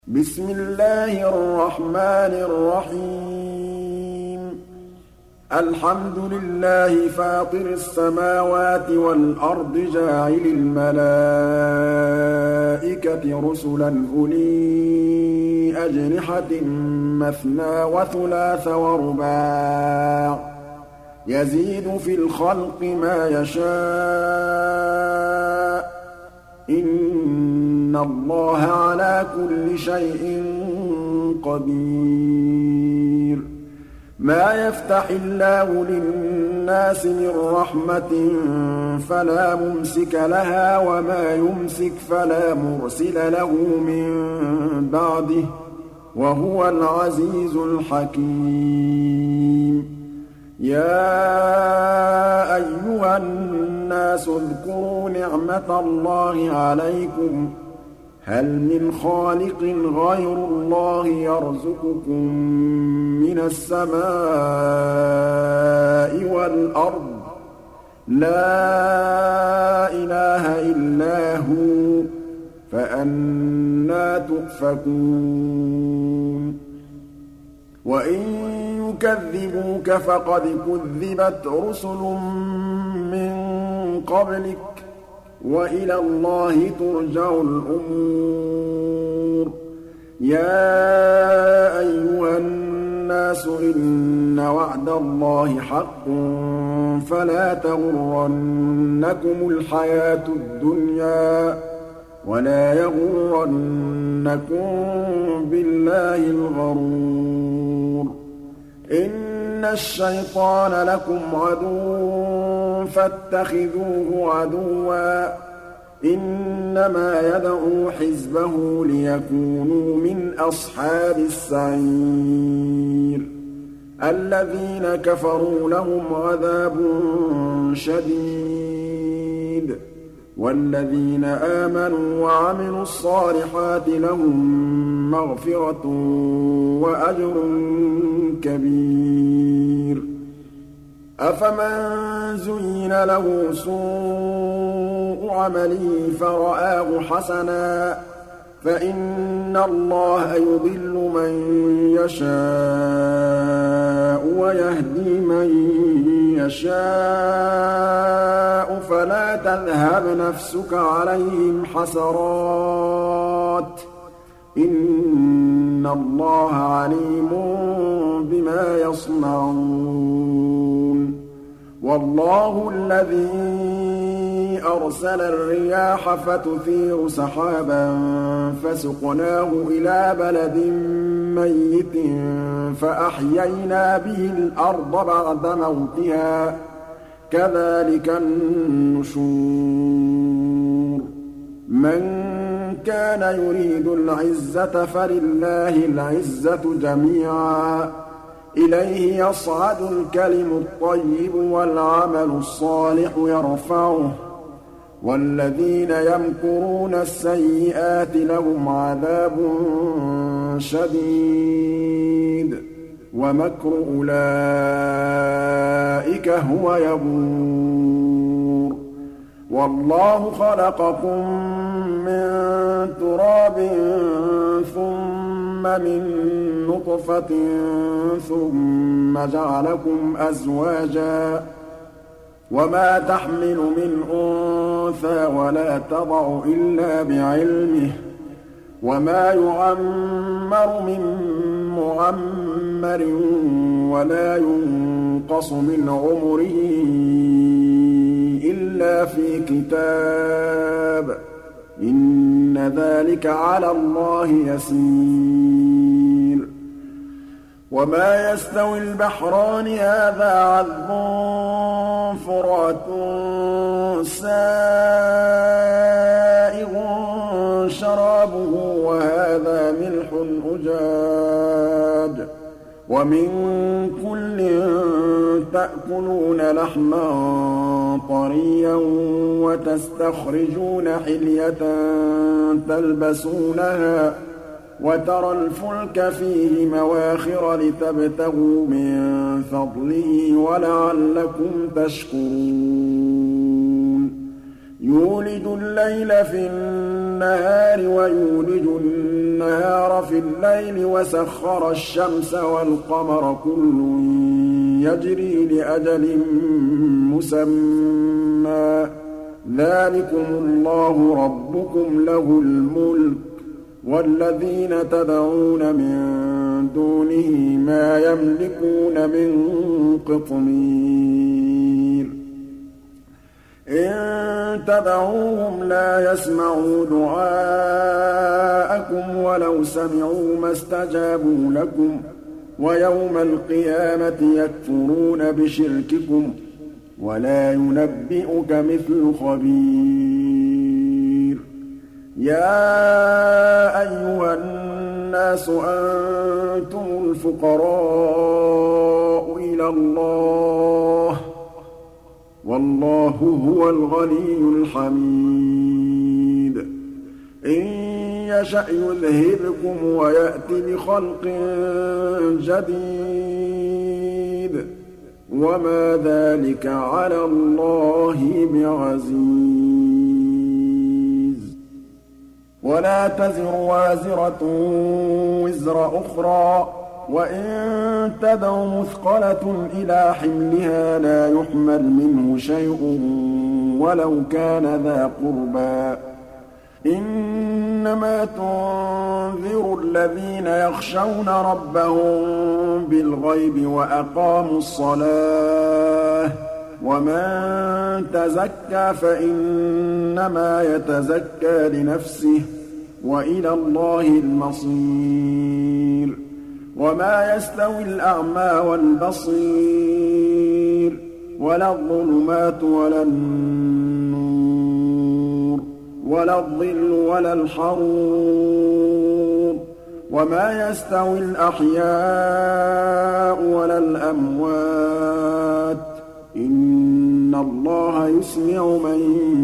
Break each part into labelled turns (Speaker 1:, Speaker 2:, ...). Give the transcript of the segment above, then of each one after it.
Speaker 1: بسم الله الرحمن الرحيم الحمد لله فاطر السماوات والأرض جاعل الملائكة رسلا أولي أجنحة مثنى وثلاث ورباع يزيد في الخلق ما يشاء إن الله على كل شيء قدير ما يفتح الله للناس من رحمة فلا ممسك لها وما يمسك فلا مرسل له من بعده وهو العزيز الحكيم يا أيها الناس اذكروا نعمة الله عليكم هل من خالق غير الله يرزقكم من السماء والأرض لا إله إلا هو فأنى تؤفكون وإن يكذبوك فقد كذبت رسل من قبلك وإلى الله ترجع الأمور يا أيها الناس إن وعد الله حق فلا تغرنكم الحياة الدنيا ولا يغرنكم بالله الغرور إن الشيطان لكم عدو فاتخذوه عدوا إنما يدعو حزبه ليكونوا من أصحاب السعير الذين كفروا لهم عذاب شديد والذين آمنوا وعملوا الصالحات لهم مغفرة وأجر كبير أفمن زين له سوء عمله فرآه حسنا فإن الله يضل من يشاء ويهدي من يشاء فلا تذهب نفسك عليهم حسرات إن الله عليم بما يصنعون والله الذي أرسل الرياح فتثير سحابا فسقناه إلى بلد ميت فأحيينا به الأرض بعد موتها كذلك النشور من كان يريد العزة فلله العزة جميعا إليه يصعد الكلم الطيب والعمل الصالح يرفعه والذين يمكرون السيئات لهم عذاب شديد ومكر أولئك هو يبور والله خلقكم من تراب ثم من نطفة ثم جعلكم أزواجا وما تحمل من أنثى ولا تضع إلا بعلمه وما يعمر من معمر ولا ينقص من عمره إلا في كتاب إن ذلك على الله يسير وما يستوي البحران هذا عذب فرات سائغ شرابه وهذا ملح أجاج ومن كل تأكلون لحما طريا وتستخرجون حلية تلبسونها وترى الفلك فيه مواخر لتبتغوا من فضله ولعلكم تشكرون يولج الليل في النهار ويولج النَّهَارَ فِي اللَّيْلِ وَسَخَّرَ الشَّمْسَ وَالْقَمَرَ كُلٌّ يَجْرِي لِأَجَلٍ مُّسَمًّى ۚ ذَٰلِكُمُ اللَّهُ رَبُّكُمْ لَهُ الْمُلْكُ ۚ وَالَّذِينَ تَدْعُونَ مِن دُونِهِ مَا يَمْلِكُونَ مِن قِطْمِيرٍ إِن تَدْعُوهُمْ لَا يَسْمَعُوا دُعَاءَكُمْ وَلَوْ سَمِعُوا مَا اسْتَجَابُوا لَكُمْ ۖ وَيَوْمَ الْقِيَامَةِ يَكْفُرُونَ بِشِرْكِكُمْ ۚ وَلَا يُنَبِّئُكَ مِثْلُ خَبِيرٍ يَا أَيُّهَا النَّاسُ أَنتُمُ الْفُقَرَاءُ إِلَى اللَّهِ ۖ وَاللَّهُ هُوَ الْغَنِيُّ الْحَمِيدُ إِن يَشَأْ يُذْهِبْكُمْ وَيَأْتِ بِخَلْقٍ جَدِيدٍ ۚ وَمَا ذَٰلِكَ عَلَى اللَّهِ بِعَزِيزٍ وَلَا تَزِرُ وَازِرَةٌ وِزْرَ أُخْرَىٰ ۖ وَإِن تَدْعُ مُثْقَلَةٌ إِلَىٰ حِمْلِهَا لَا يُحْمَلْ مِنْهُ شَيْءٌ وَلَوْ كَانَ ذَا قُرْبَىٰ ۗ إِنَّمَا تُنذِرُ الَّذِينَ يَخْشَوْنَ رَبَّهُم بِالْغَيْبِ وَأَقَامُوا الصَّلَاةَ ۚ وَمَن تَزَكَّىٰ فَإِنَّمَا يَتَزَكَّىٰ لِنَفْسِهِ ۚ وَإِلَى اللَّهِ الْمَصِيرُ وَمَا يَسْتَوِي الْأَعْمَىٰ وَالْبَصِيرُ وَلَا الظُّلُمَاتُ وَلَا النُّورُ وَلَا الظِّلُّ وَلَا الْحَرُورُ وَمَا يَسْتَوِي الْأَحْيَاءُ وَلَا الْأَمْوَاتُ ۚ إِنَّ اللَّهَ يُسْمِعُ مَن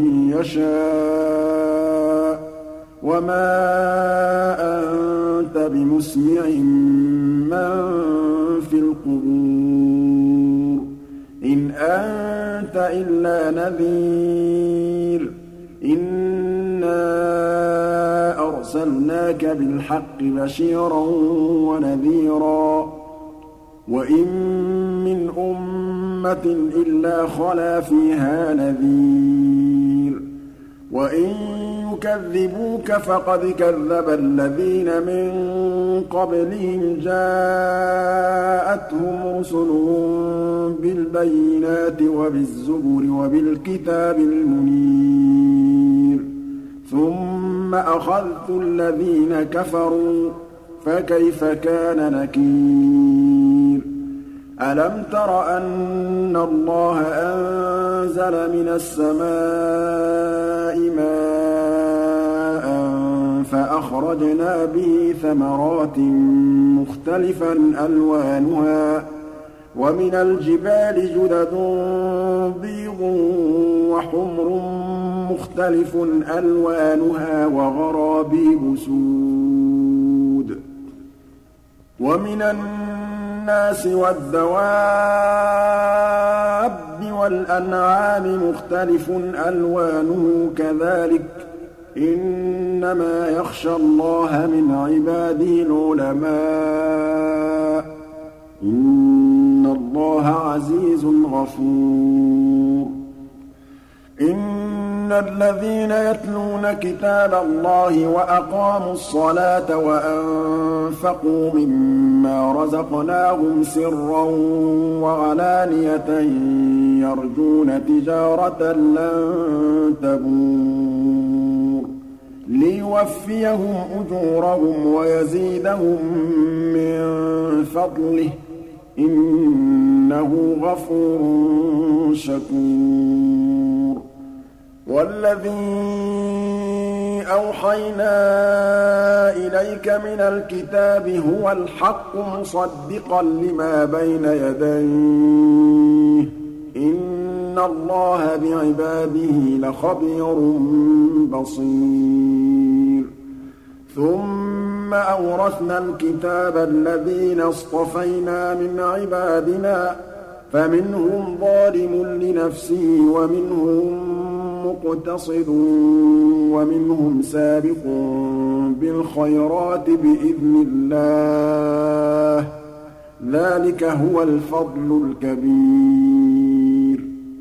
Speaker 1: يَشَاءُ ۖ وَمَا أَنتَ بِمُسْمِعٍ مَّن فِي الْقُبُورِ ۚ إِنْ أَنتَ إِلَّا نَذِيرٌ إِنَّا أَرْسَلْنَاكَ بِالْحَقِّ بَشِيرًا وَنَذِيرًا ۚ وَإِن مِّنْ أُمَّةٍ إِلَّا خَلَا فِيهَا نَذِيرٌ ۚ وَإِن يُكَذِّبُوكَ فَقَدْ كَذَّبَ الَّذِينَ مِن قَبْلِهِمْ جَاءَتْهُمْ رُسُلُهُم بِالْبَيِّنَاتِ وَبِالزُّبُرِ وَبِالْكِتَابِ الْمُنِيرِ ثُمَّ أَخَذْتُ الَّذِينَ كَفَرُوا فَكَيْفَ كَانَ نَكِيرِ أَلَمْ تَرَ أَنَّ اللَّهَ أَنزَلَ مِنَ السَّمَاءِ مَاءً فَأَخْرَجْنَا بِهِ ثَمَرَاتٍ مُّخْتَلِفًا أَلْوَانُهَا ۚ وَمِنَ الْجِبَالِ جُدَدٌ بِيضٌ وَحُمْرٌ مُّخْتَلِفٌ أَلْوَانُهَا وَغَرَابِيبُ سُودٌ وَمِنَ النَّاسِ وَالدَّوَابِّ وَالْأَنْعَامِ مُخْتَلِفٌ أَلْوَانُهُ كَذَٰلِكَ ۗ إِنَّمَا يَخْشَى اللَّهَ مِنْ عِبَادِهِ الْعُلَمَاءُ ۗ إِنَّ اللَّهَ عَزِيزٌ غَفُورٌ إِنَّ الَّذِينَ يَتْلُونَ كِتَابَ اللَّهِ وَأَقَامُوا الصَّلَاةَ وَأَنفَقُوا مِمَّا رَزَقْنَاهُمْ سِرًّا وَعَلَانِيَةً يَرْجُونَ تِجَارَةً لَّن تَبُورَ لِيُوَفِّيَهُمْ أُجُورَهُمْ وَيَزِيدَهُم مِّن فَضْلِهِ ۚ إِنَّهُ غَفُورٌ شَكُورٌ وَالَّذِي أَوْحَيْنَا إِلَيْكَ مِنَ الْكِتَابِ هُوَ الْحَقُّ مُصَدِّقًا لِّمَا بَيْنَ يَدَيْهِ ۗ إِنَّ اللَّهَ بِعِبَادِهِ لَخَبِيرٌ بَصِيرٌ ثُمَّ أَوْرَثْنَا الْكِتَابَ الَّذِينَ اصْطَفَيْنَا مِنْ عِبَادِنَا فَمِنْهُمْ ظَالِمٌ لِّنَفْسِهِ وَمِنْهُم مُّقْتَصِدٌ وَمِنْهُمْ سَابِقٌ بِالْخَيْرَاتِ بِإِذْنِ اللَّهِ ۚ ذَٰلِكَ هُوَ الْفَضْلُ الْكَبِيرُ.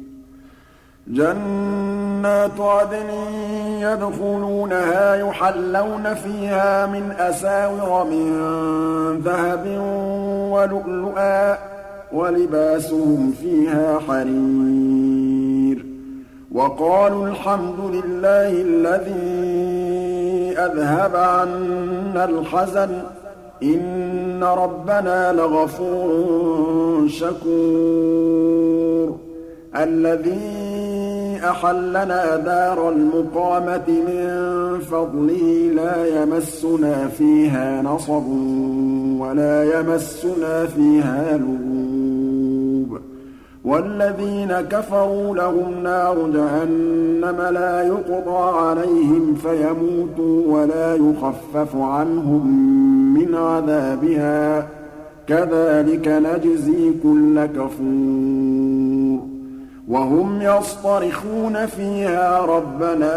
Speaker 1: جَنَّاتُ عَدْنٍ يَدْخُلُونَهَا يُحَلَّوْنَ فِيهَا مِنْ أَسَاوِرَ مِن ذَهَبٍ وَلُؤْلُؤًا ۖ وَلِبَاسُهُمْ فِيهَا حَرِيرٌ. وَقَالُوا الْحَمْدُ لِلَّهِ الَّذِي أَذْهَبَ عَنَّا الْحَزَنَ ۖ إِنَّ رَبَّنَا لَغَفُورٌ شَكُورٌ. الَّذِي أَحَلَّنَا دَارَ الْمُقَامَةِ مِن فَضْلِهِ لَا يَمَسُّنَا فِيهَا نَصَبٌ وَلَا يَمَسُّنَا فِيهَا لُغُوبٌ. وَالَّذِينَ كَفَرُوا لَهُمْ نَارُ جَهَنَّمَ لَا يُقْضَىٰ عَلَيْهِمْ فَيَمُوتُوا وَلَا يُخَفَّفُ عَنْهُم مِّنْ عَذَابِهَا ۚ كَذَٰلِكَ نَجْزِي كُلَّ كَفُورٍ. وَهُمْ يَصْطَرِخُونَ فِيهَا رَبَّنَا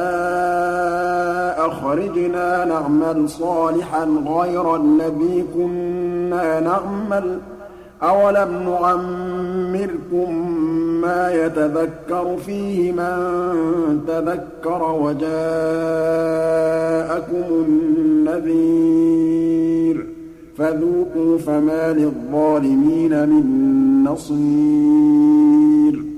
Speaker 1: أَخْرِجْنَا نَعْمَلْ صَالِحًا غَيْرَ الَّذِي كُنَّا نَعْمَلُ ۚ أَوَلَمْ نُعَمِّرْكُم مَّا يَتَذَكَّرُ فِيهِ مَن تَذَكَّرَ وَجَاءَكُمُ النَّذِيرُ ۖ فَذُوقُوا فَمَا لِلظَّالِمِينَ مِن نَّصِيرٍ.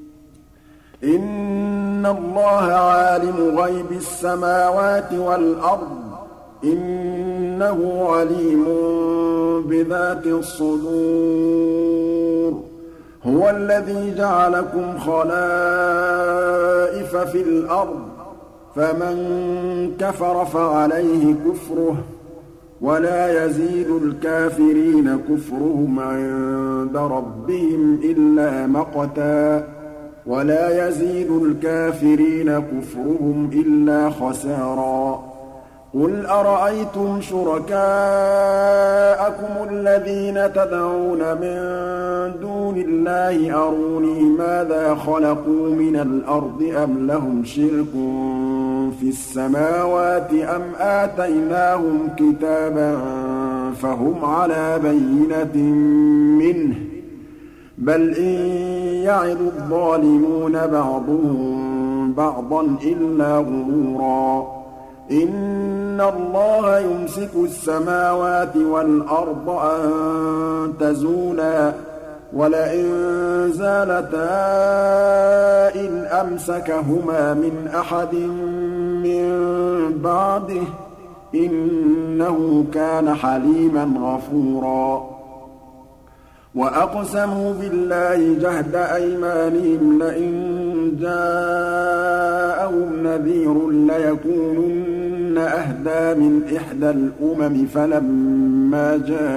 Speaker 1: إِنَّ اللَّهَ عَالِمُ غَيْبِ السَّمَاوَاتِ وَالْأَرْضِ ۚ إِنَّهُ عَلِيمٌ بِذَاتِ الصُّدُورِ. هُوَ الَّذِي جَعَلَكُمْ خَلَائِفَ فِي الْأَرْضِ ۚ فَمَن كَفَرَ فَعَلَيْهِ كُفْرُهُ ۖ وَلَا يَزِيدُ الْكَافِرِينَ كُفْرُهُمْ عِندَ رَبِّهِمْ إِلَّا مَقْتًا ۖ وَلَا يَزِيدُ الْكَافِرِينَ كُفْرُهُمْ إِلَّا خَسَارًا. قُلْ أَرَأَيْتُمْ شُرَكَاءَكُمُ الَّذِينَ تَدْعُونَ مِن دُونِ اللَّهِ أَرُونِي مَاذَا خَلَقُوا مِنَ الْأَرْضِ أَمْ لَهُمْ شِرْكٌ فِي السَّمَاوَاتِ أَمْ آتَيْنَاهُمْ كِتَابًا فَهُمْ عَلَىٰ بَيِّنَةٍ مِّنْهُ ۚ بَلْ إِن يَعِدُ الظَّالِمُونَ بَعْضُهُم بَعْضًا إِلَّا غُرُورًا. إِنَّ اللَّهَ يُمْسِكُ السَّمَاوَاتِ وَالْأَرْضَ أَن تَزُولَا ۚ وَلَئِن زَالَتَا إِنْ أَمْسَكَهُمَا مِنْ أَحَدٍ مِّن بَعْدِهِ ۚ إِنَّهُ كَانَ حَلِيمًا غَفُورًا. وَأَقْسَمُوا بِاللَّهِ جَهْدَ أَيْمَانِهِمْ لَئِن جَاءَهُمْ نَذِيرٌ لَّيَكُونُنَّ أَهْدَىٰ مِنْ إِحْدَى الْأُمَمِ فَلَمَّا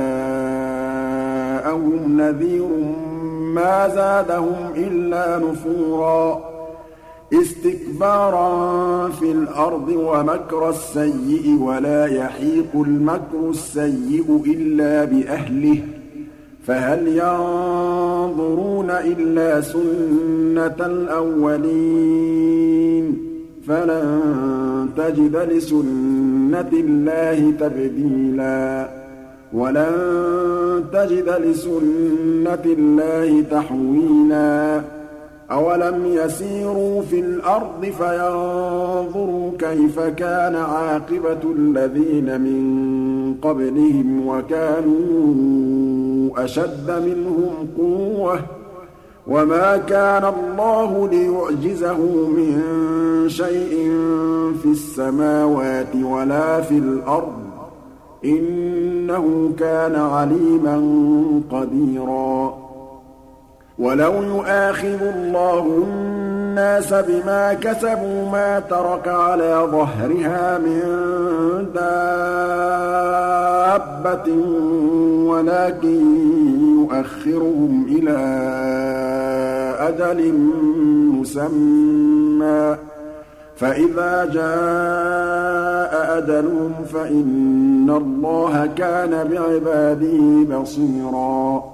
Speaker 1: جَاءَهُمْ نَذِيرٌ مَّا زَادَهُمْ إِلَّا نُفُورًا. اسْتِكْبَارًا فِي الْأَرْضِ وَمَكْرَ السَّيِّئِ ۚ وَلَا يَحِيقُ الْمَكْرُ السَّيِّئُ إِلَّا بِأَهْلِهِ ۚ فَهَلْ يَنظُرُونَ إِلَّا سُنَّتَ الْأَوَّلِينَ ۚ فَلَن تَجِدَ لِسُنَّةِ اللَّهِ تَبْدِيلًا وَلَن تَجِدَ لِسُنَّةِ اللَّهِ تَحْوِيلًا. أَوَلَمْ يَسِيرُوا فِي الْأَرْضِ فَيَنظُرُوا كَيْفَ كَانَ عَاقِبَةُ الَّذِينَ مِن قَبْلِهِمْ وَكَانُوا أَشَدَّ مِنْهُمْ قُوَّةً ۚ وَمَا كَانَ اللَّهُ لِيُعْجِزَهُ مِن شَيْءٍ فِي السَّمَاوَاتِ وَلَا فِي الْأَرْضِ ۚ إِنَّهُ كَانَ عَلِيمًا قَدِيرًا. وَلَوْ يُؤَاخِذُ اللَّهُ النَّاسَ بِمَا كَسَبُوا مَا تَرَكَ عَلَىٰ ظَهْرِهَا مِن دَابَّةٍ وَلَٰكِن يُؤَخِّرُهُمْ إِلَىٰ أَجَلٍ مُّسَمًّى ۖ فَإِذَا جَاءَ أَجَلُهُمْ فَإِنَّ اللَّهَ كَانَ بِعِبَادِهِ بَصِيرًا.